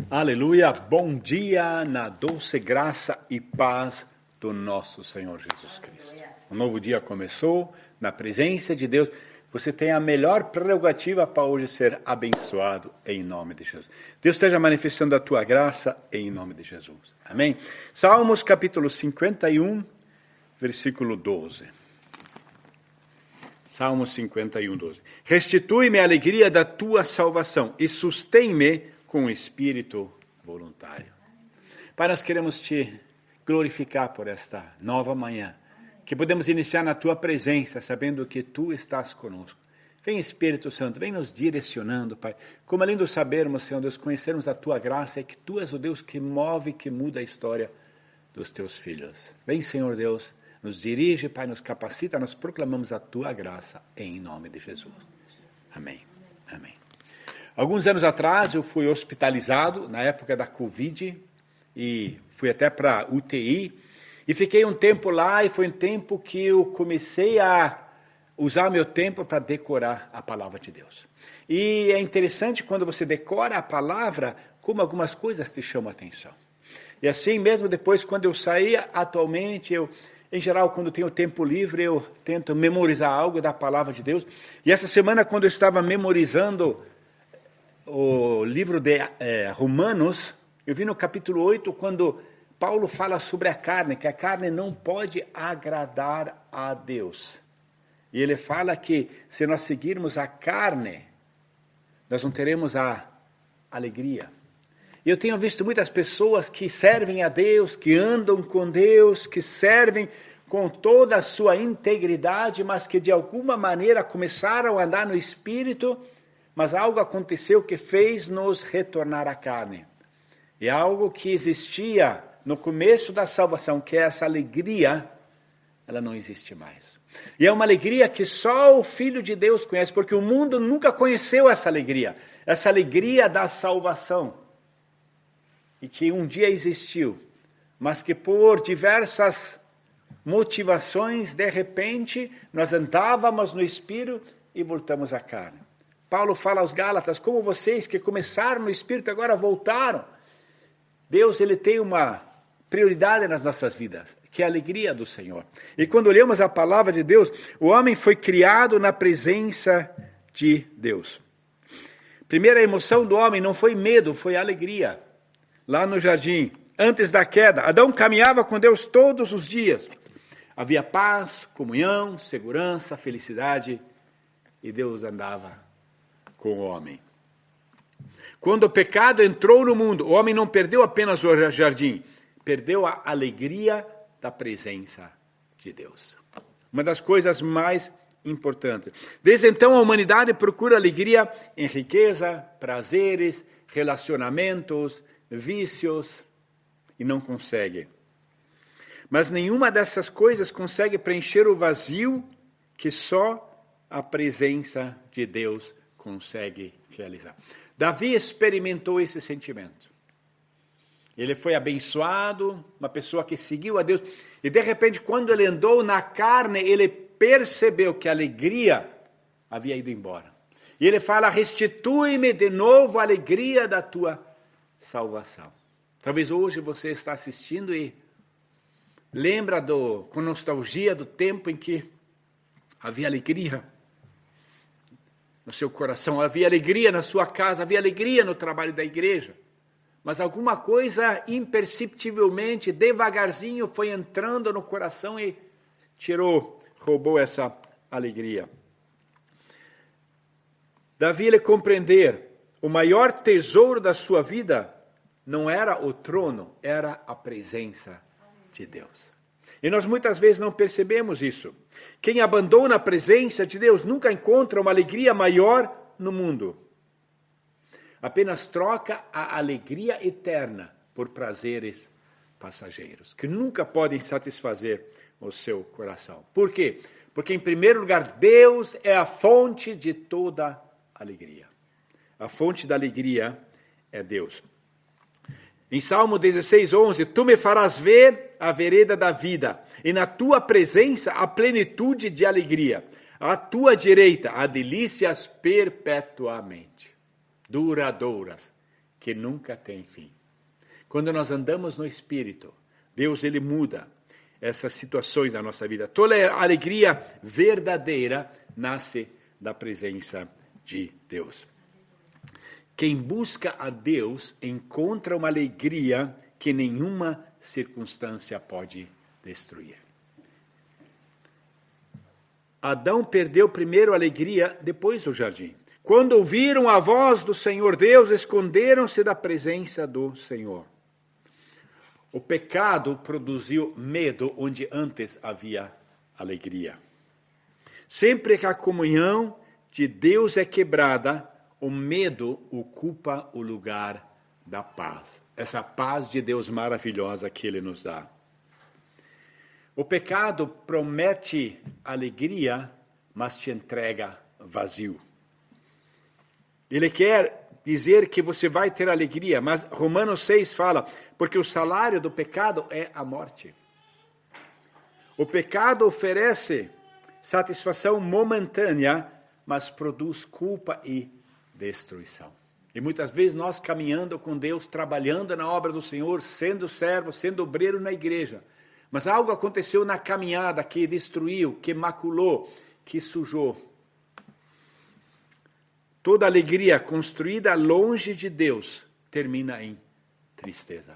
Aleluia, bom dia na doce graça e paz do nosso Senhor Jesus Cristo. Um novo dia começou, na presença de Deus. Você tem a melhor prerrogativa para hoje ser abençoado em nome de Jesus. Deus esteja manifestando a tua graça em nome de Jesus. Amém? Salmos capítulo 51, versículo 12. Salmos 51, 12. Restitui-me a alegria da tua salvação e sustém-me com espírito voluntário. Pai, nós queremos te glorificar por esta nova manhã, que podemos iniciar na tua presença, sabendo que tu estás conosco. Vem Espírito Santo, vem nos direcionando, Pai. Como é lindo sabermos, Senhor Deus, conhecermos a tua graça e que tu és o Deus que move, que muda a história dos teus filhos. Vem, Senhor Deus, nos dirige, Pai, nos capacita, nós proclamamos a tua graça em nome de Jesus. Amém. Amém. Alguns anos atrás eu fui hospitalizado na época da Covid e fui até para UTI e fiquei um tempo lá e foi um tempo que eu comecei a usar meu tempo para decorar a palavra de Deus. E é interessante quando você decora a palavra, como algumas coisas te chamam a atenção. E assim mesmo depois, quando eu saí, atualmente, em geral, quando tenho tempo livre, eu tento memorizar algo da palavra de Deus. E essa semana, quando eu estava memorizando o livro de Romanos, eu vi no capítulo 8, quando Paulo fala sobre a carne, que a carne não pode agradar a Deus. E ele fala que se nós seguirmos a carne, nós não teremos a alegria. Eu tenho visto muitas pessoas que servem a Deus, que andam com Deus, que servem com toda a sua integridade, mas que de alguma maneira começaram a andar no Espírito, mas algo aconteceu que fez nos retornar à carne. E algo que existia no começo da salvação, que é essa alegria, ela não existe mais. E é uma alegria que só o Filho de Deus conhece, porque o mundo nunca conheceu essa alegria da salvação. E que um dia existiu, mas que por diversas motivações, de repente, nós andávamos no Espírito e voltamos à carne. Paulo fala aos Gálatas, como vocês que começaram no Espírito agora voltaram. Deus, ele tem uma prioridade nas nossas vidas, que é a alegria do Senhor. E quando olhamos a palavra de Deus, o homem foi criado na presença de Deus. Primeira emoção do homem não foi medo, foi alegria. Lá no jardim, antes da queda, Adão caminhava com Deus todos os dias. Havia paz, comunhão, segurança, felicidade, e Deus andava com o homem. Quando o pecado entrou no mundo, o homem não perdeu apenas o jardim, perdeu a alegria da presença de Deus. Uma das coisas mais importantes. Desde então a humanidade procura alegria em riqueza, prazeres, relacionamentos, vícios, e não consegue. Mas nenhuma dessas coisas consegue preencher o vazio que só a presença de Deus consegue realizar. Davi experimentou esse sentimento. Ele foi abençoado, uma pessoa que seguiu a Deus, e de repente, quando ele andou na carne, ele percebeu que a alegria havia ido embora. E ele fala, restitui-me de novo a alegria da tua salvação. Talvez hoje você está assistindo e lembra com nostalgia do tempo em que havia alegria no seu coração, havia alegria na sua casa, havia alegria no trabalho da igreja. Mas alguma coisa imperceptivelmente, devagarzinho, foi entrando no coração e roubou essa alegria. Davi, ele compreender, o maior tesouro da sua vida não era o trono, era a presença de Deus. E nós muitas vezes não percebemos isso. Quem abandona a presença de Deus nunca encontra uma alegria maior no mundo. Apenas troca a alegria eterna por prazeres passageiros, que nunca podem satisfazer o seu coração. Por quê? Porque, em primeiro lugar, Deus é a fonte de toda alegria. A fonte da alegria é Deus. Em Salmo 16, 11, tu me farás ver a vereda da vida, e na tua presença a plenitude de alegria. À tua direita há delícias perpetuamente, duradouras, que nunca tem fim. Quando nós andamos no Espírito, Deus ele muda essas situações da nossa vida. Toda alegria verdadeira nasce da presença de Deus. Quem busca a Deus encontra uma alegria que nenhuma circunstância pode destruir. Adão perdeu primeiro a alegria, depois o jardim. Quando ouviram a voz do Senhor Deus, esconderam-se da presença do Senhor. O pecado produziu medo onde antes havia alegria. Sempre que a comunhão de Deus é quebrada, o medo ocupa o lugar da paz. Essa paz de Deus maravilhosa que Ele nos dá. O pecado promete alegria, mas te entrega vazio. Ele quer dizer que você vai ter alegria, mas Romanos 6 fala, porque o salário do pecado é a morte. O pecado oferece satisfação momentânea, mas produz culpa e destruição. E muitas vezes nós caminhando com Deus, trabalhando na obra do Senhor, sendo servo, sendo obreiro na igreja, mas algo aconteceu na caminhada que destruiu, que maculou, que sujou. Toda alegria construída longe de Deus termina em tristeza.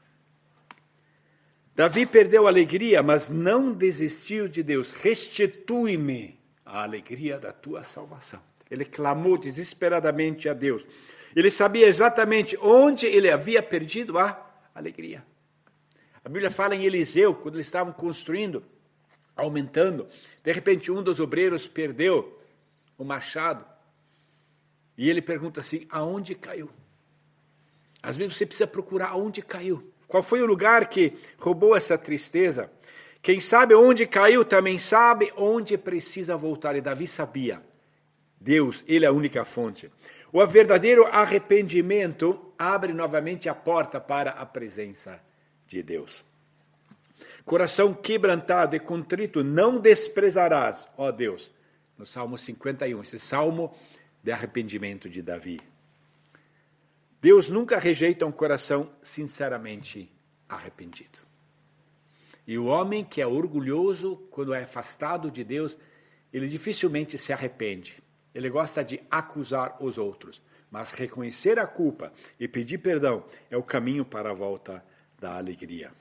Davi perdeu a alegria, mas não desistiu de Deus. Restitui-me a alegria da tua salvação. Ele clamou desesperadamente a Deus. Ele sabia exatamente onde ele havia perdido a alegria. A Bíblia fala em Eliseu, quando eles estavam construindo, aumentando. De repente, um dos obreiros perdeu o machado. E ele pergunta assim, aonde caiu? Às vezes você precisa procurar aonde caiu. Qual foi o lugar que roubou essa tristeza? Quem sabe onde caiu também sabe onde precisa voltar. E Davi sabia. Deus, Ele é a única fonte. O verdadeiro arrependimento abre novamente a porta para a presença de Deus. Coração quebrantado e contrito não desprezarás, ó Deus. No Salmo 51, esse salmo de arrependimento de Davi. Deus nunca rejeita um coração sinceramente arrependido. E o homem que é orgulhoso, quando é afastado de Deus, ele dificilmente se arrepende. Ele gosta de acusar os outros. Mas reconhecer a culpa e pedir perdão é o caminho para a volta da alegria.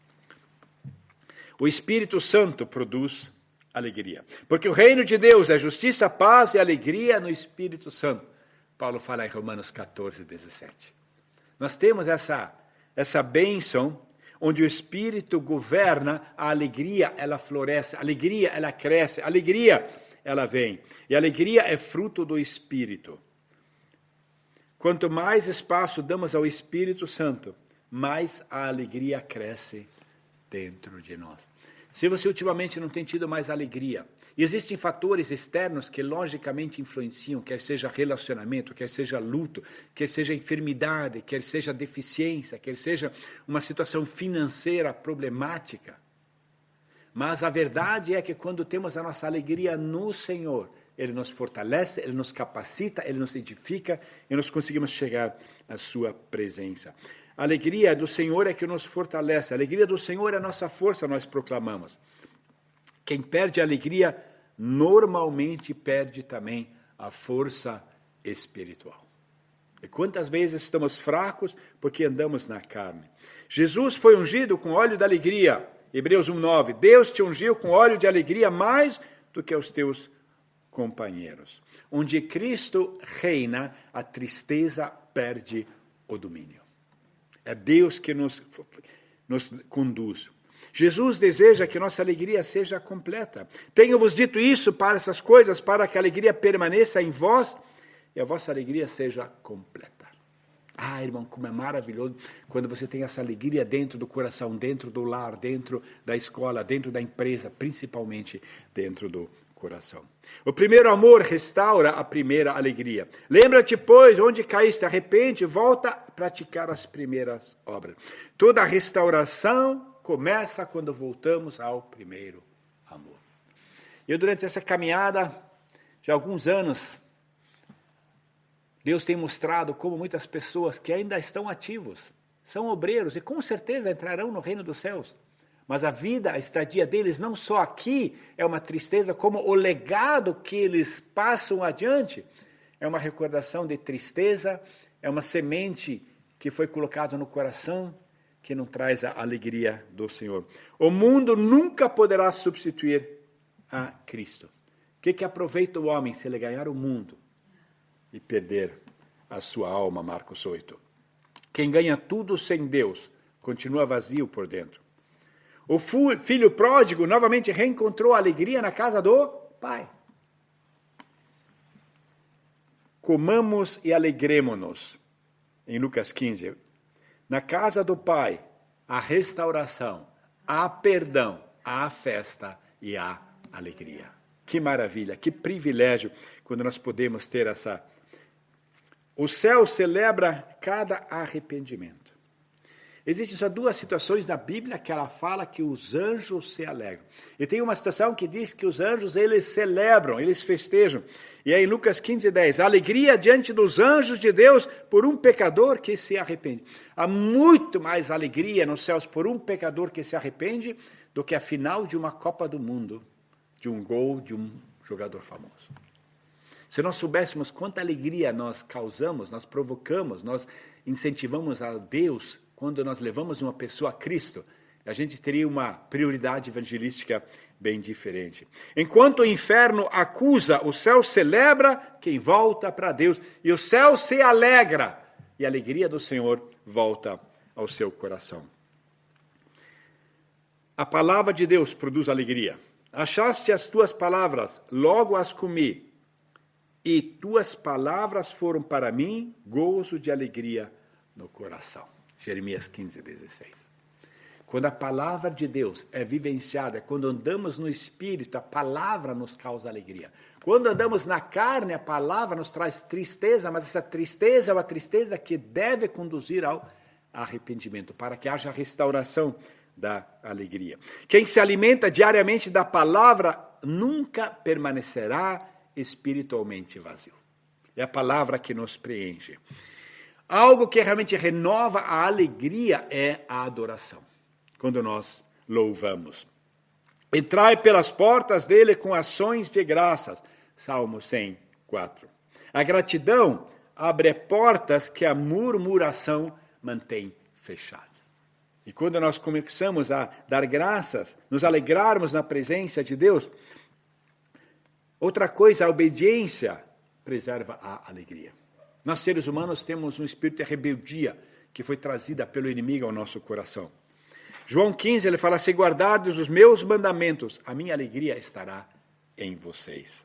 O Espírito Santo produz alegria. Porque o reino de Deus é justiça, paz e alegria no Espírito Santo. Paulo fala em Romanos 14, 17. Nós temos essa bênção onde o Espírito governa, a alegria ela floresce, a alegria ela cresce, a alegria ela vem. E a alegria é fruto do Espírito. Quanto mais espaço damos ao Espírito Santo, mais a alegria cresce dentro de nós. Se você ultimamente não tem tido mais alegria, e existem fatores externos que logicamente influenciam, quer seja relacionamento, quer seja luto, quer seja enfermidade, quer seja deficiência, quer seja uma situação financeira problemática. Mas a verdade é que quando temos a nossa alegria no Senhor, Ele nos fortalece, Ele nos capacita, Ele nos edifica e nós conseguimos chegar à sua presença. A alegria do Senhor é que nos fortalece. A alegria do Senhor é a nossa força, nós proclamamos. Quem perde a alegria, normalmente perde também a força espiritual. E quantas vezes estamos fracos porque andamos na carne. Jesus foi ungido com óleo da alegria. Hebreus 1:9. Deus te ungiu com óleo de alegria mais do que os teus companheiros. Onde Cristo reina, a tristeza perde o domínio. É Deus que nos conduz. Jesus deseja que nossa alegria seja completa. Tenho-vos dito isso para essas coisas, para que a alegria permaneça em vós e a vossa alegria seja completa. Ah, irmão, como é maravilhoso quando você tem essa alegria dentro do coração, dentro do lar, dentro da escola, dentro da empresa, principalmente dentro do coração. O primeiro amor restaura a primeira alegria. Lembra-te, pois, onde caíste, arrepende, volta a praticar as primeiras obras. Toda a restauração começa quando voltamos ao primeiro amor. Eu, durante essa caminhada de alguns anos, Deus tem mostrado como muitas pessoas que ainda estão ativos, são obreiros e com certeza entrarão no reino dos céus. Mas a vida, a estadia deles, não só aqui é uma tristeza, como o legado que eles passam adiante é uma recordação de tristeza, é uma semente que foi colocada no coração, que não traz a alegria do Senhor. O mundo nunca poderá substituir a Cristo. O que aproveita o homem se ele ganhar o mundo e perder a sua alma? Marcos 8. Quem ganha tudo sem Deus continua vazio por dentro. O filho pródigo novamente reencontrou a alegria na casa do pai. Comamos e alegremo-nos. Em Lucas 15. Na casa do pai, há restauração, há perdão, há festa e há alegria. Que maravilha, que privilégio quando nós podemos ter essa... O céu celebra cada arrependimento. Existem só duas situações na Bíblia que ela fala que os anjos se alegram. E tem uma situação que diz que os anjos, eles celebram, eles festejam. E é em Lucas 15:10, a alegria diante dos anjos de Deus por um pecador que se arrepende. Há muito mais alegria nos céus por um pecador que se arrepende do que a final de uma Copa do Mundo, de um gol de um jogador famoso. Se nós soubéssemos quanta alegria nós causamos, nós provocamos, nós incentivamos a Deus quando nós levamos uma pessoa a Cristo, a gente teria uma prioridade evangelística bem diferente. Enquanto o inferno acusa, o céu celebra quem volta para Deus. E o céu se alegra, e a alegria do Senhor volta ao seu coração. A palavra de Deus produz alegria. Achaste as tuas palavras, logo as comi. E tuas palavras foram para mim gozo de alegria no coração. Jeremias 15:16. Quando a palavra de Deus é vivenciada, quando andamos no Espírito, a palavra nos causa alegria. Quando andamos na carne, a palavra nos traz tristeza, mas essa tristeza é uma tristeza que deve conduzir ao arrependimento, para que haja restauração da alegria. Quem se alimenta diariamente da palavra nunca permanecerá espiritualmente vazio. É a palavra que nos preenche. Algo que realmente renova a alegria é a adoração. Quando nós louvamos. Entrai pelas portas dele com ações de graças. Salmo 104. A gratidão abre portas que a murmuração mantém fechadas. E quando nós começamos a dar graças, nos alegrarmos na presença de Deus, outra coisa, a obediência preserva a alegria. Nós, seres humanos, temos um espírito de rebeldia que foi trazida pelo inimigo ao nosso coração. João 15, ele fala, se guardados os meus mandamentos, a minha alegria estará em vocês.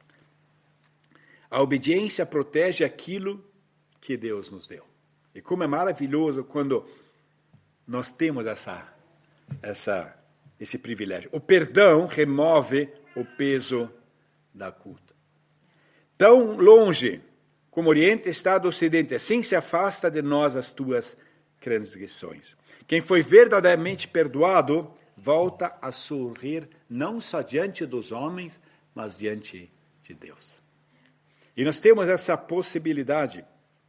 A obediência protege aquilo que Deus nos deu. E como é maravilhoso quando nós temos esse privilégio. O perdão remove o peso da culpa. Tão longe como o Oriente está do Ocidente, assim se afasta de nós as tuas transgressões. Quem foi verdadeiramente perdoado, volta a sorrir não só diante dos homens, mas diante de Deus. E nós temos essa possibilidade.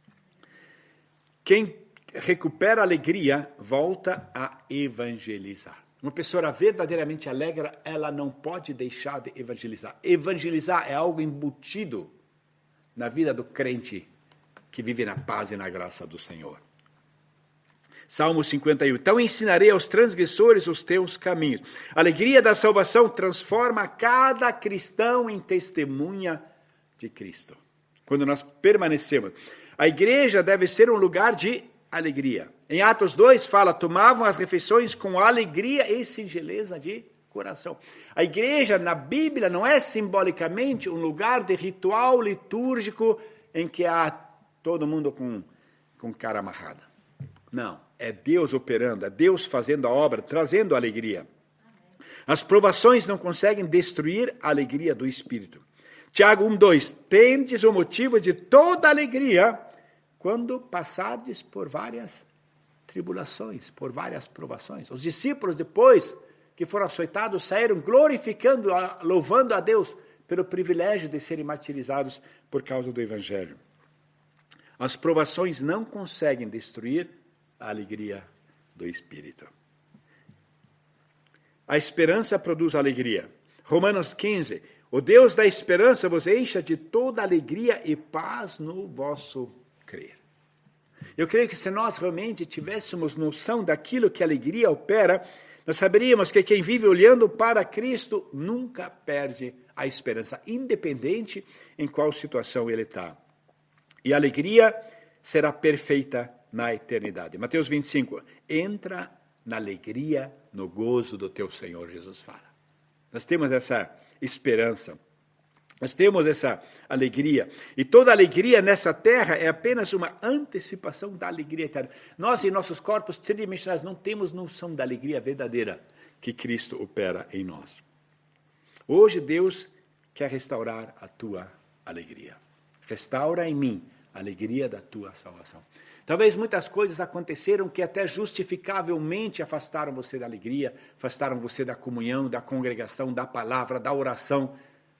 Quem recupera a alegria, volta a evangelizar. Uma pessoa verdadeiramente alegre, ela não pode deixar de evangelizar. Evangelizar é algo embutido na vida do crente que vive na paz e na graça do Senhor. Salmo 51. Então ensinarei aos transgressores os teus caminhos. A alegria da salvação transforma cada cristão em testemunha de Cristo. Quando nós permanecemos. A igreja deve ser um lugar de alegria. Em Atos 2 fala, tomavam as refeições com alegria e singeleza de coração. A igreja na Bíblia não é simbolicamente um lugar de ritual litúrgico em que há todo mundo com cara amarrada. Não, é Deus operando, é Deus fazendo a obra, trazendo a alegria. As provações não conseguem destruir a alegria do Espírito. Tiago 1:2, tendes o motivo de toda alegria quando passardes por várias tribulações, por várias provações. Os discípulos, depois que foram açoitados, saíram glorificando, louvando a Deus pelo privilégio de serem martirizados por causa do Evangelho. As provações não conseguem destruir a alegria do Espírito. A esperança produz alegria. Romanos 15. O Deus da esperança vos encha de toda alegria e paz no vosso crer. Eu creio que se nós realmente tivéssemos noção daquilo que a alegria opera, nós saberíamos que quem vive olhando para Cristo nunca perde a esperança, independente em qual situação ele está. E a alegria será perfeita na eternidade. Mateus 25. Entra na alegria, no gozo do teu Senhor, Jesus fala. Nós temos essa esperança. Nós temos essa alegria. E toda alegria nessa terra é apenas uma antecipação da alegria eterna. Nós, em nossos corpos tridimensionais, não temos noção da alegria verdadeira que Cristo opera em nós. Hoje, Deus quer restaurar a tua alegria. Restaura em mim a alegria da tua salvação. Talvez muitas coisas aconteceram que até justificavelmente afastaram você da alegria, afastaram você da comunhão, da congregação, da palavra, da oração,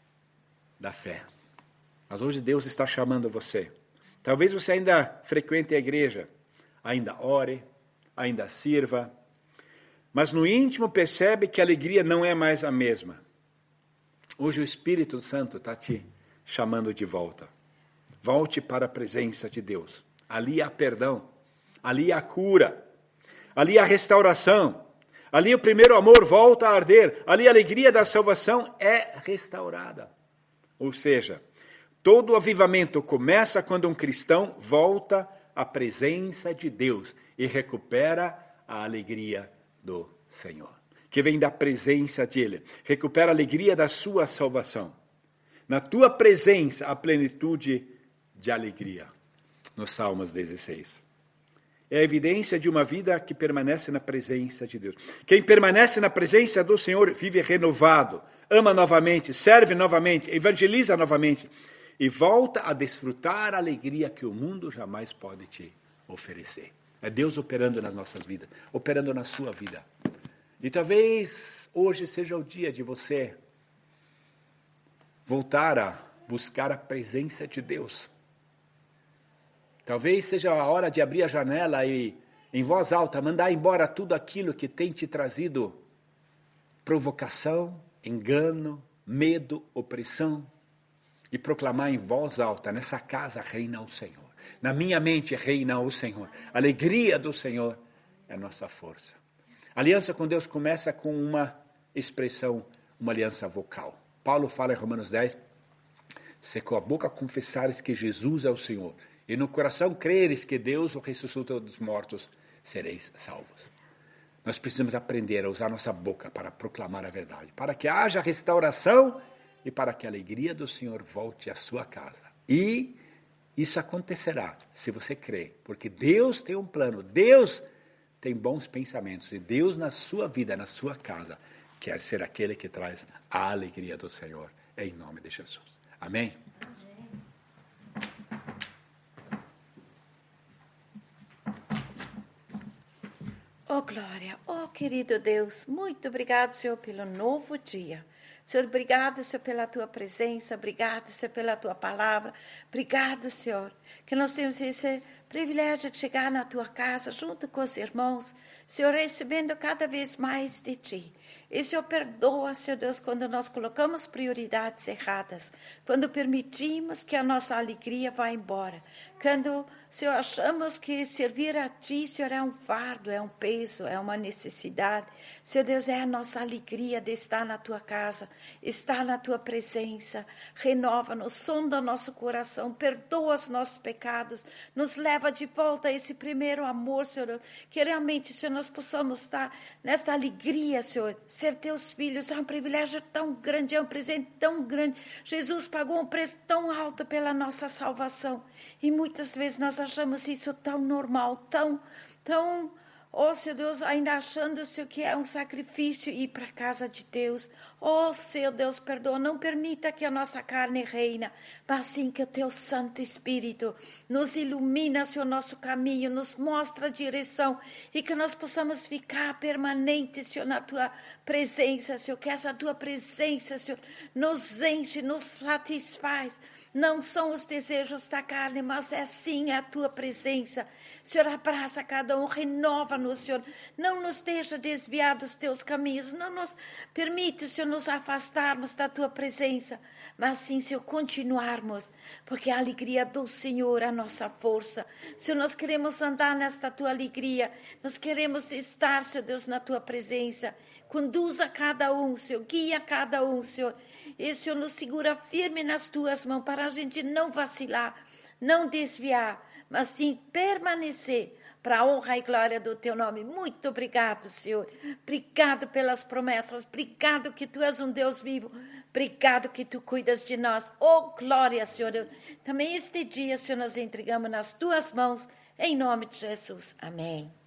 da fé. Mas hoje Deus está chamando você. Talvez você ainda frequente a igreja, ainda ore, ainda sirva, mas no íntimo percebe que a alegria não é mais a mesma. Hoje o Espírito Santo está te chamando de volta. Volte para a presença de Deus. Ali há perdão, ali há cura, ali há restauração, ali o primeiro amor volta a arder, ali a alegria da salvação é restaurada. Ou seja, todo avivamento começa quando um cristão volta à presença de Deus e recupera a alegria do Senhor, que vem da presença dele, recupera a alegria da sua salvação. Na tua presença, a plenitude de alegria. Nos Salmos 16. É a evidência de uma vida que permanece na presença de Deus. Quem permanece na presença do Senhor vive renovado, ama novamente, serve novamente, evangeliza novamente e volta a desfrutar a alegria que o mundo jamais pode te oferecer. É Deus operando nas nossas vidas, operando na sua vida. E talvez hoje seja o dia de você voltar a buscar a presença de Deus. Talvez seja a hora de abrir a janela e, em voz alta, mandar embora tudo aquilo que tem te trazido provocação, engano, medo, opressão, e proclamar em voz alta: nessa casa reina o Senhor. Na minha mente reina o Senhor. A alegria do Senhor é a nossa força. A aliança com Deus começa com uma expressão, uma aliança vocal. Paulo fala em Romanos 10, se com a boca confessares que Jesus é o Senhor, e no coração creres que Deus o ressuscitou dos mortos, sereis salvos. Nós precisamos aprender a usar nossa boca para proclamar a verdade, para que haja restauração e para que a alegria do Senhor volte à sua casa. E isso acontecerá se você crer, porque Deus tem um plano, Deus tem bons pensamentos, e Deus na sua vida, na sua casa, quer ser aquele que traz a alegria do Senhor, em nome de Jesus. Amém? Oh, glória, oh, querido Deus, muito obrigado, Senhor, pelo novo dia. Senhor, obrigado, Senhor, pela Tua presença, obrigado, Senhor, pela Tua palavra, obrigado, Senhor, que nós temos esse privilégio de chegar na Tua casa, junto com os irmãos, Senhor, recebendo cada vez mais de Ti. E, Senhor, perdoa, Senhor Deus, quando nós colocamos prioridades erradas, quando permitimos que a nossa alegria vá embora, quando, Senhor, achamos que servir a Ti, Senhor, é um fardo, é um peso, é uma necessidade. Senhor Deus, é a nossa alegria de estar na Tua casa, estar na Tua presença. Renova-nos, sonda o nosso coração, perdoa os nossos pecados, nos leva de volta a esse primeiro amor, Senhor Deus, que realmente, Senhor, nós possamos estar nesta alegria, Senhor. Ser Teus filhos é um privilégio tão grande, é um presente tão grande. Jesus pagou um preço tão alto pela nossa salvação. E muitas vezes nós achamos isso tão normal, tão Oh, Senhor Deus, ainda achando, Senhor, que é um sacrifício ir para a casa de Deus. Oh, Senhor Deus, perdoa, não permita que a nossa carne reina, mas sim que o Teu Santo Espírito nos ilumina, Senhor, nosso caminho, nos mostra a direção e que nós possamos ficar permanentes, Senhor, na Tua presença, Senhor, que essa Tua presença, Senhor, nos enche, nos satisfaz. Não são os desejos da carne, mas é sim a Tua presença. Senhor, abraça cada um, renova-nos, Senhor. Não nos deixa desviar dos Teus caminhos. Não nos permite, Senhor, nos afastarmos da Tua presença. Mas sim, Senhor, continuarmos. Porque a alegria do Senhor é a nossa força. Senhor, nós queremos andar nesta Tua alegria. Nós queremos estar, Senhor Deus, na Tua presença. Conduza cada um, Senhor. Guia cada um, Senhor. E, Senhor, nos segura firme nas Tuas mãos para a gente não vacilar, não desviar, mas sim permanecer para a honra e glória do Teu nome. Muito obrigado, Senhor. Obrigado pelas promessas. Obrigado que Tu és um Deus vivo. Obrigado que Tu cuidas de nós. Oh, glória, Senhor. Também este dia, Senhor, nós entregamos nas Tuas mãos, em nome de Jesus. Amém.